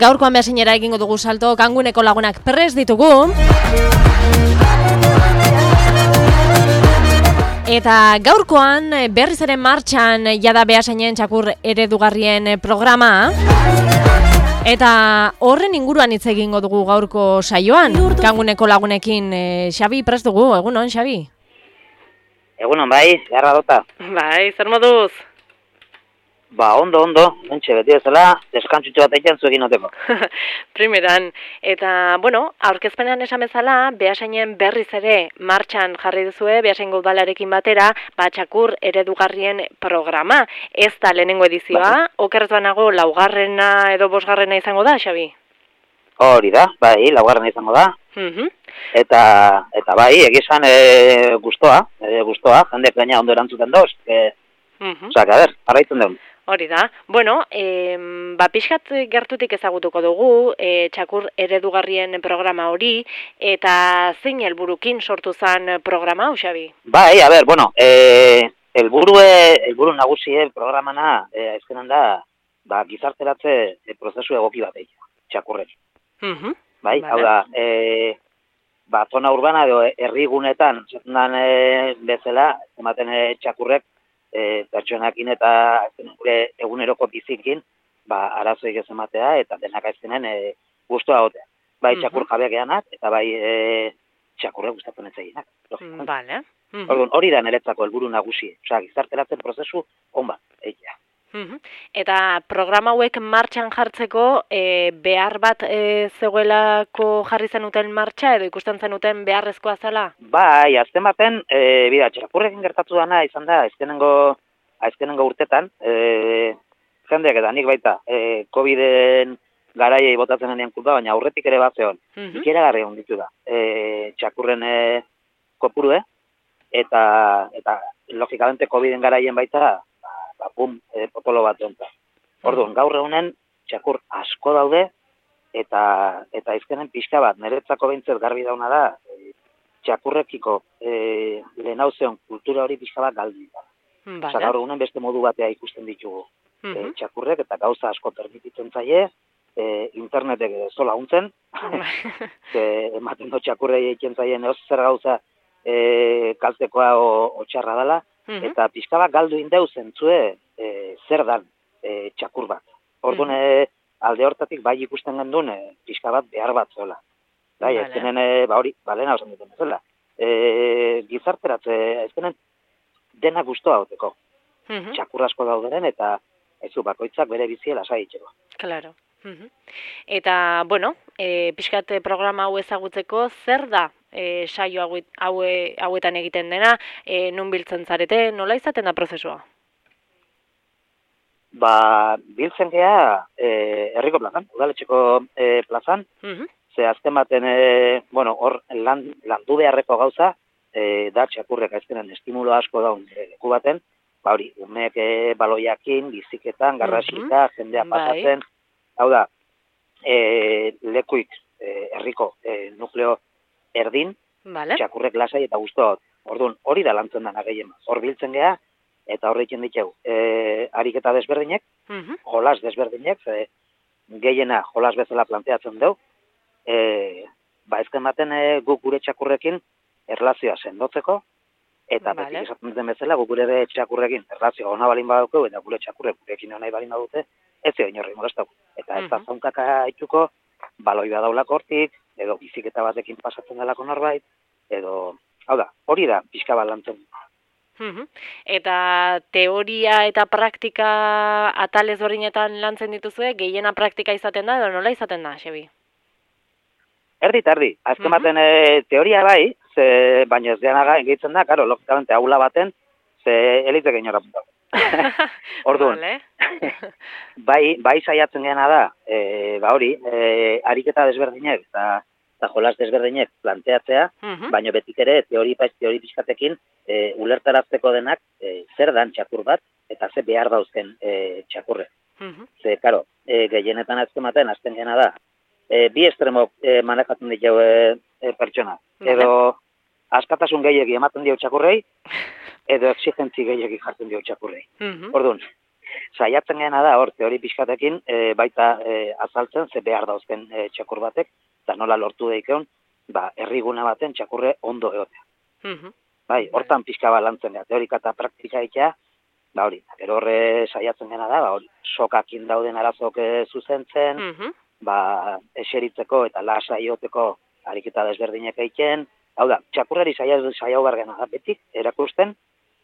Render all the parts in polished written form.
Gaurkoan behasinera egingo dugu salto, Kanguneko lagunak perrez ditugu. Eta gaurkoan berriz ere martxan jada Beasainen txakur eredugarrien programa. Eta horren inguruan hitz egingo dugu gaurko saioan, Kanguneko lagunekin. Xabi, prest dugu, egunon, Xabi? Egunon, bai, garra dota. Bai, zer moduz? Ondo, mentxe beti ezela, deskantzutxo bat egin zuekin noteko. Primeran, eta, aurkezpenean esan bezala, Beasainen berriz ere martxan jarri duzue, Beasaingo udalarekin batera, txakur eredugarrien programa. Ez da lehenengo edizioa, okerretu banago laugarrena edo bosgarrena izango da, Xabi? Hori da, bai, laugarrena izango da. Eta bai, egizan gustoa, jendek gaina ondo erantzuten doz. Osak, a ber, arraitzen dugu. Hori da. Pixkat gertutik ezagutuko dugu, txakur eredugarrien programa hori, eta zein helburukin sortu zen programa, hau, Xabi? Bai, a ber, helburu nagusie programana, ezkenan da, gizarteratze prozesu egoki bat egin, txakurren. Bai, hau da, zona urbana edo herrigunetan, zetan bezala, ematen txakurrek, pertsonakin eta gure eguneroko bizikin, arazoik ez ematea eta denak azkenen guztua gotea. Bai, txakur jabeak eanak eta bai txakurrek gustatzen ez eginak. Vale. Hori da niretzako helburu nagusi, gizarteratzen prozesu on bat, egitea. Eta programa hauek martxan jartzeko behar bat zegoelako jarri zenuten martxa edo ikusten zenuten beharrezkoa zela? Bai, azken baten, txakurrekin gertatu dana izan da, azkenengo urtetan, jendeak eta nik baita, COVID-en garaiei botatzen denean kulpa, baina aurretik ere bat zeon, ikeragarri hon ditu da, txakurren kopurue, eta logikamente COVID-en garaien baita, potolo bat zonta. Orduan, gaur egunen txakur asko daude, eta izkenen pixka bat, niretzako behintzat garbi dauna da, txakurrekiko lehenauzeon kultura hori pixka bat galdu. Gaur egunen beste modu batea ikusten ditugu. Txakurrek eta gauza asko permititzen zaie, internetek zola untzen, ematen do txakurrei egiten zaien zer gauza kaltekoa o txarra dela, eta pixka bat galdu indeu zentzue zer dan txakur bat. Orduan alde hortatik bai ikusten gendun pixka bat behar bat zola. Bai, ezkenen hori, lehena osan duten zela. Gizarteratze, ezkenen dena guztua hauteko. Txakur asko dauderen eta ezu bakoitzak bere biziela saitzeko. Claro. Eta, pixkat programa hau ezagutzeko zer da saio hauetan egiten dena, nun biltzen zarete, nola izaten da prozesua? Biltzen gea herriko plazan, udaletxeko plazan, ze azken baten, hor landu beharreko gauza, da txakurrek azkenan estimulo asko daun leku baten, hori, umeek baloiakin, biziketan, garrasika, jendea pasatzen, hau da, lekuik herriko nukleo erdin, txakurrek lasai eta guztua. Orduan, hori da lantzen dena gehien. Hor biltzen geha, eta horreikin ditugu, ariketa desberdinek, jolas desberdinek, gehiena jolas bezala planteatzen dugu, ezken baten guk gure txakurrekin erlazioa sendotzeko, eta beti esaten den bezala, guk gure txakurrekin erlazioa ona balin badauko, eta gure txakurrek gurekin onai balin badute, ez zio inorri molestau. Eta ez da zaunkaka haituko, baloi badaulako hortik, edo biziketa batekin pasatzen delako norbait, edo, hau da, hori da, pixka bat lantzen. Eta teoria eta praktika atal ezberdinetan lantzen dituzue, gehiena praktika izaten da, edo nola izaten da, Xabi? Erdi, azken baten teoria bai, baina ez dianaga egitzen da, karo, logikamente aula baten, ze elitek inora puntago. Orduan, bai saiatzen gena da, hori, ariketa desberdinek eta jolas desberdinek planteatzea, baina betik ere teori pixkatekin ulertarazteko denak zer dan txakur bat eta ze behar dauzken txakurre. Ze, karo, gehienetan azten gena da, bi estremok manejatzen ditu pertsona. Edo askatasun gehiagi ematen dio txakurrei, edo exigentzi gehiagi jartzen dio txakurrei. Orduan, saiatzen gena da, hor, teori pixkatekin, baita azaltzen, ze behar dauzken txakur batek, eta nola lortu daikeon, herrigune baten txakurre ondo egotea. Bai, hortan pixka balantzen da, teorika eta praktika egitea, hori, gero horre saiatzen gena da, hori, sokakin dauden arazok zuzentzen, eseritzeko eta lasa ioteko ariketa desberdinek egiten, hau da, txakurrari saiau behar gena da, betik, erakusten,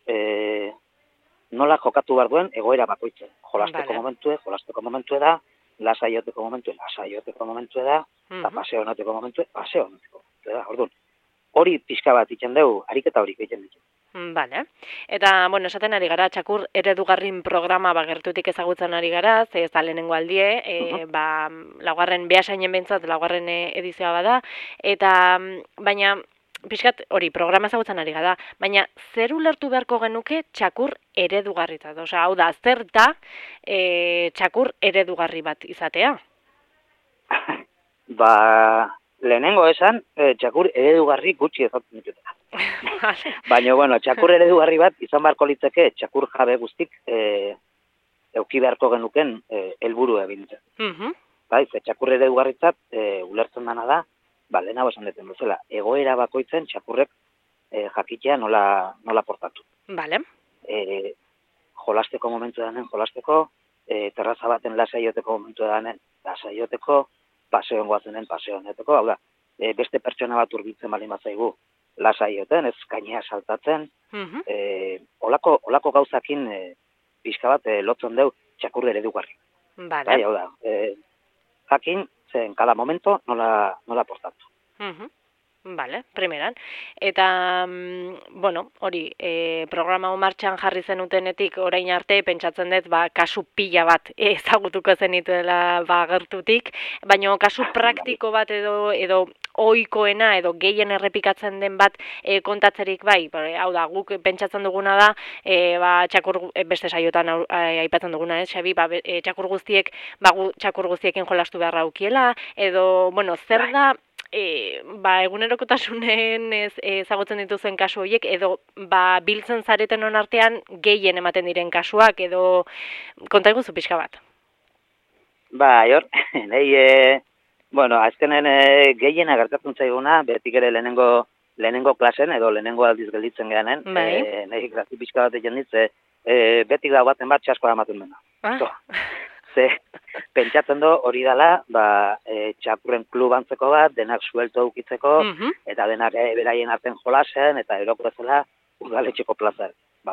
nola jokatu behar duen egoera bakoitzen. Jolasteko momentue da, lasa ioteko momentue da, eta paseo noteko momentue da, orduan. Hori pixka bat itzen dugu, ariketa hori egiten ditu. Bale. Eta, bueno, esaten ari gara, txakur eredugarrin programa gertutik ezagutzen ari gara, ze ez da lehenengo aldie, laugarren behasainen behintzat, laugarren edizioa bada, eta, baina, pixkat, hori, programa ezagutzen ari gara, baina zer ulertu beharko genuke txakur eredugarritzat? Osea, hau da, zer da txakur eredugarri bat izatea? Lehenengo esan, txakur eredugarri gutxi ezagutzen ditutela. Baina, bueno, txakur eredugarri bat izan beharko litzeke txakur jabe guztik euki beharko genuken helburu ebintzen. Ze txakur eredugarritzat ulertzen dana da, lehenago esan deten duzela, egoera bakoitzen txakurrek jakitea nola portatu. Bale. Jolasteko momentu danen jolasteko, terraza baten lasaioteko momentu danen lasaioteko, paseoen goazenen paseoeneteko, hau da, beste pertsona bat urbitzen balin bat zaigu lasaioten, ez gainea saltatzen, olako gauzakin pixka bat lotzen deu txakur eredugarri. Bai, hau da, jakin, zen kada momento nola portatu. Bale, primeran. Eta, bueno, hori, programa martxan jarri zenutenetik orain arte, pentsatzen dut, kasu pila bat ezagutuko zenituela gertutik, baina kasu praktiko bat edo ohikoena edo gehien errepikatzen den bat kontatzerik bai, hau da, guk pentsatzen duguna da, txakur beste saiotan aipatzen duguna, Xabi, txakur guztiek, txakur guztiekin jolastu beharra aukiela, edo, bueno, zer da, egunerokotasunen ezagutzen dituzuen kasu horiek, edo biltzen zareten hon artean gehien ematen diren kasuak, edo konta iguzu pixka bat. Hor, nahi, azkenen gehiena gertatzen zaiguna, betik ere lehenengo klasen, edo lehenengo aldiz gelditzen gehanen, nahi grazi pixka bat egin ditze, betik da baten bat txaskoa ematen dena. Pentsatzen du hori dela, txakurren klub antzeko bat, denak suelto ukitzeko, eta denak beraien arten jolasen, eta eroko bezala udaletxeko plazar.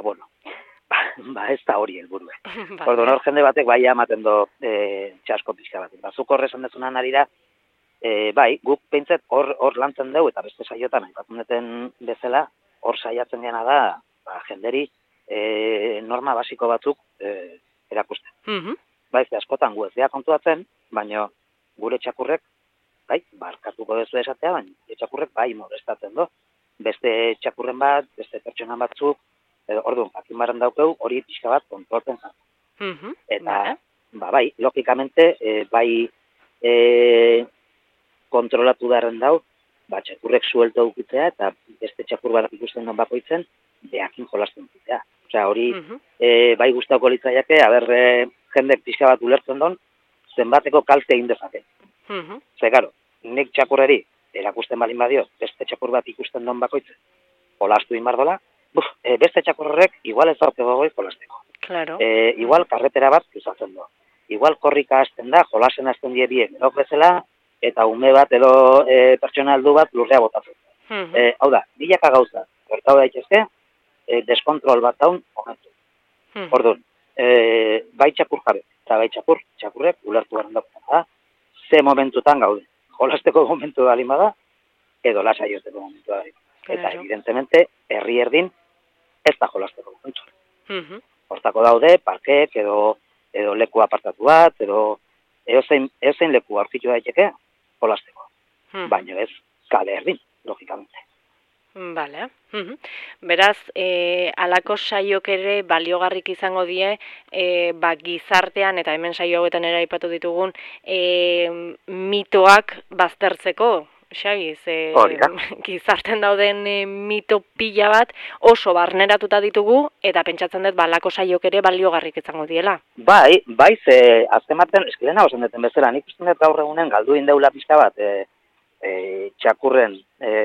Ez da hori helburue. Orduan hor jende batek bai ematen du txasko pixka bat. Zuk horrezan dezunan arira, guk pentsat hor lantzen dugu, eta beste saiotan, aipatzen duten bezala, hor saiatzen gena da, jenderi norma basiko batzuk erakusten. Askotan gu ez dira kontuatzen, baina gure txakurrek, barkatuko dezu esatea, baina txakurrek molestatzen du. Beste txakurren bat, beste pertsonan batzuk, orduan, jakin barren daukeu, hori pixka bat kontrolten zan. Eta, logikamente, kontrolatu darren dau, txakurrek suelto ukitzea, eta beste txakur bat ikusten non bakoitzen, behakin jolasten zitea. Osea, hori, guztauko litzaiake, jendek pixka bat ulertzen don, zenbateko kalte egin dezake. Karo, nik txakurreri erakusten balin badio, beste txakur bat ikusten don bakoitzen, jolastu inbardola, beste txakurrek igual ez dauk egoi jolasteko. Igual karretera bat usatzen du. Igual korrika hasten da, jolasen hasten die biek, bezala, eta ume bat edo pertsona heldu bat lurrea botatzen. Hau da, bilaka gauza, gertau daitezke, deskontrol bat daun momentu. Orduan, bai txakur jabe, eta bai txakurrek ulertu garen daukena. Ze momentutan gaude, jolasteko momentu da bada, edo lasaiozteko momentu da. Eta evidentemente, herri erdin, ez da jolasteko momentu. Hortako daude, parkeek, edo leku apartatu bat, edo eozein leku aurkitu daiteke, jolasteko. Baina ez, kale erdin, logikamente. Bale. Beraz, alako saiok ere baliogarrik izango die, gizartean, eta hemen saio hauetan ere aipatu ditugun, mitoak baztertzeko. Xabi, Hori da. gizarten dauden mito pila bat oso barneratuta ditugu, eta pentsatzen dut balako saiok ere baliogarrik izango diela. Bai, ze azken baten, eskilena osan duten bezala, nik usten dut gaur egunen galdu indeula pixka bat, txakurren,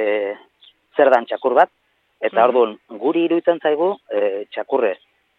zer dan txakur bat, eta orduan, guri iruditzen zaigu, txakurre,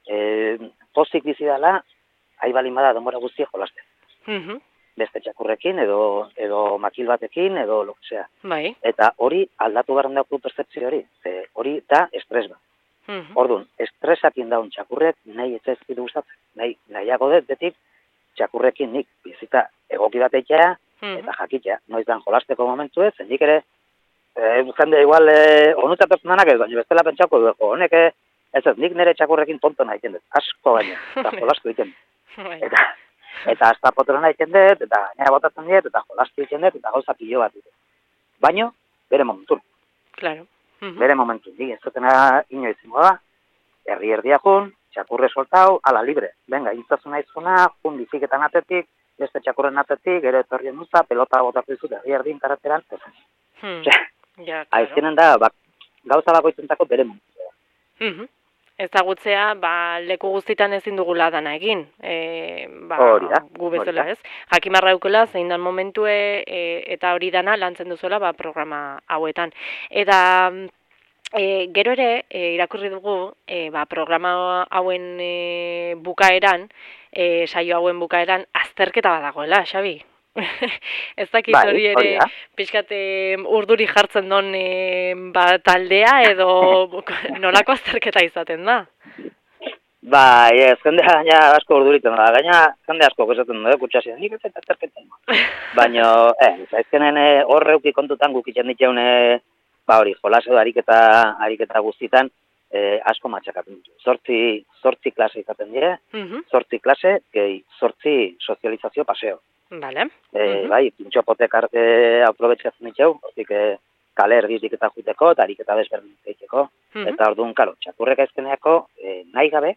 pozik bizi dela, balin bada denbora guztia jolasten. Beste txakurrekin, edo makil batekin, edo lo que sea. Bai. Eta hori aldatu behar dauku percepzio hori, hori da estres bat. Orduan, estresakin daun txakurrek nahi ez ezkidu gustatzen. Nahiago dut betik txakurrekin nik bizita egoki bat eitea, eta jakitea. Noiz dan jolasteko momentu ez, nik ere, jende igual, onutatzen danak ez, baina bestela pentsako du, honek ez nik nire txakurrekin tonto nahi dut, asko baina, eta jolastu egiten. Eta hasta potrona egiten dut, eta gainera botatzen dut, eta jolastu egiten dut, eta gauza pilo bat dut. Baina, bere momentu. Claro. Bere momentu. Nik ez zutena inoiz zingo da, erdiakun, txakurre soltau, ala libre. Venga, intzazun aizuna, jun biziketan atetik, beste txakurren atetik, gero etorrien nuza, pelota botatu izut, erdien karateran, ez. Aizkenen da, gauza bakoitzentako bere momentu. Ezagutzea, leku guztitan ezin dugula dana egin. Gu bezala ez. Jakimarra eukela, zein dan momentue, eta hori dana lantzen duzuela programa hauetan. Eta gero ere, irakurri dugu, programa hauen bukaeran, saio hauen bukaeran, azterketa badagoela, Xabi. Ez dakit hori ere pixkat urduri jartzen don taldea edo nolako azterketa izaten da? Ez jende asko urduritzen da, gaina jende asko esaten da, kutsasia, nik ez azterketan. Baina, zaizkenen horreuki kontutan gukitzen ditzeun hori, jolas edo ariketa guztitan asko matxakatzen ditu. 8 klase izaten dire, 8 klase, gehi 8 sozializazio paseo. Vale. Bai, pintxopotek arte aprobetxatzen ditxeu, hortik kale erditik eta juteko, eta ariketa desberdin egiteko. Eta orduan, karo, txakurreka ezkeneako nahi gabe,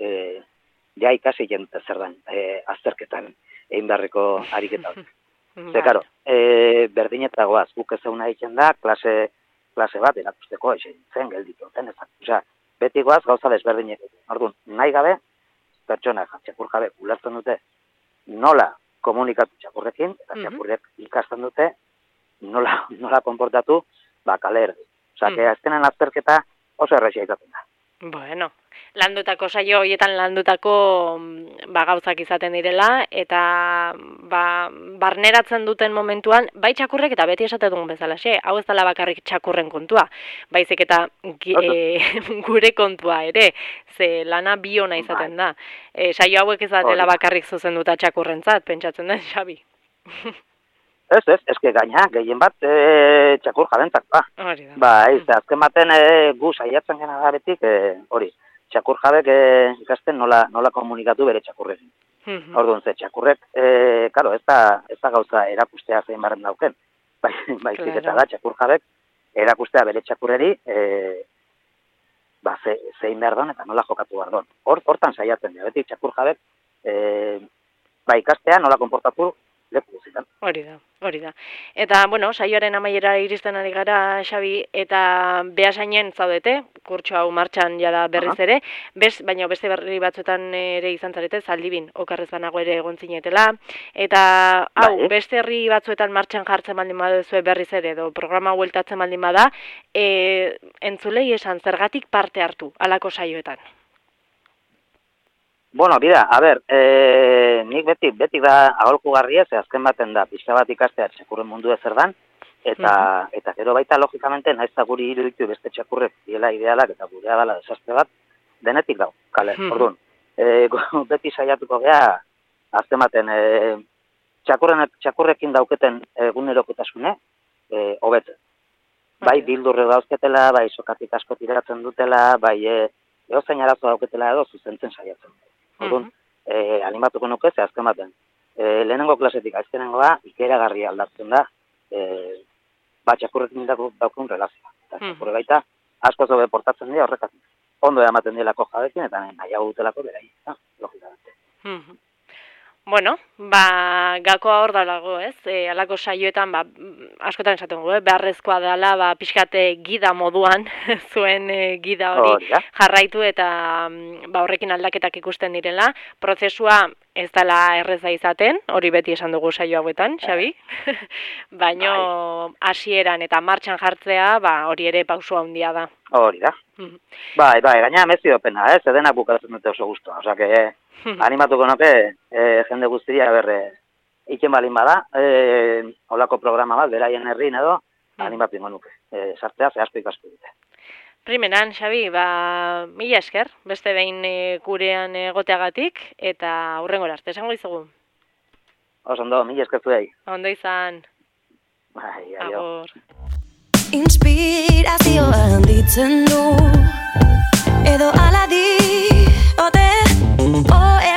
ja ikasi jente zer den azterketan egin beharreko ariketa hori. Ze, karo, berdinetagoaz, guk ez eguna egiten da, klase bat erakusteko zen gelditu. Osea, beti goaz gauza desberdinek. Orduan, nahi gabe, pertsona txakur jabe ulertzen dute nola komunikatu txakurrekin, eta txakurrek ikasten dute nola konportatu kale erdi. Osea, azkenen azterketa oso errexia izaten da. Bueno, landutako saio horietan landutako gauzak izaten direla, eta barneratzen duten momentuan, bai txakurrek eta beti esaten dugun bezala, hau ez dela bakarrik txakurren kontua, baizik eta gure kontua ere, ze lana biona izaten da. Saio hauek ez dela bakarrik zuzenduta txakurrentzat, pentsatzen den, Xabi. Ez, eske gaina, gehien bat txakur jabentzak, Hori da. Azken baten gu saiatzen gena da betik, hori, txakur jabek ikasten nola komunikatu bere txakurrekin. Orduan, ze txakurrek, karo, ez da gauza erakustea zein barren dauken. Baizik eta da, txakur jabek erakustea bere txakurreri zein behar don eta nola jokatu behar don. Hortan saiatzen dira, betik txakur jabek ikastea nola konportatu leku guzitan. Hori da. Eta, bueno, saioaren amaiera iristen ari gara, Xabi, eta behasainen zaudete, kurtso hau martxan jada berriz ere, baina beste berri batzuetan ere izan zarete, Zaldibin, okarrez banago ere egon zinetela, eta, beste herri batzuetan martxan jartzen baldin baduzue berriz ere, edo programa hueltatzen baldin bada, entzulei esan zergatik parte hartu, halako saioetan. Bueno, bida, a ber, nik beti da aholku garria, ze azken baten da, pixka bat ikastea txakurren mundu ezer dan, eta gero baita, logikamente, naiz da guri iruditu beste txakurrek diela idealak eta gurea dela desastre bat, denetik dau, kale, orduan. Beti saiatuko gea, azken baten, txakurrekin dauketen egunerokotasune, hobetzen. Bai, bildurre dauzketela, bai, sokatik asko tiratzen dutela, bai, eozein arazo dauketela edo zuzentzen saiatzen. Orduan, animatuko nuke, ze azken baten. Lehenengo klasetik azkenengoa, ikeragarri aldatzen da, txakurrekin daukun relazioa. Eta txakurre baita, asko zobe portatzen dira horrekatik. Ondo ematen dielako jabekin, eta nahiago dutelako berai, logikamente. Bueno, gakoa hor dago, ez? Halako saioetan, askotan esaten dugu, beharrezkoa dela, pixkate gida moduan, zuen gida hori jarraitu eta horrekin aldaketak ikusten direla. Prozesua ez dela erreza izaten, hori beti esan dugu saio hauetan, Xabi? Baino hasieran eta martxan jartzea, hori ere pauso handia da. Hori da. Gaina mezio pena, denak bukatzen dute oso guztua. Osa, animatuko nuke jende guztia iken balin bada, holako programa bat, beraien herrin edo, animatuko nuke. Sartzea zehazko ikasko dute. Primeran, Xabi, mila esker, beste behin gurean egoteagatik, eta hurrengora arte, esango izugu. Oso ondo, mila esker zuei. Ondo izan. Agur. Inspirazioa handitzen du, edo aladi, ote,